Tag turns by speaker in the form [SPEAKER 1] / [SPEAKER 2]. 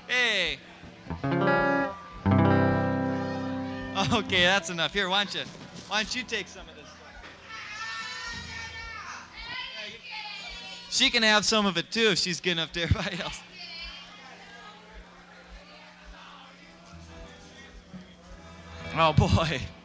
[SPEAKER 1] Hey. Okay, that's enough. Here, why don't you take some of this? She can have some of it too if she's good enough to everybody else. Oh boy.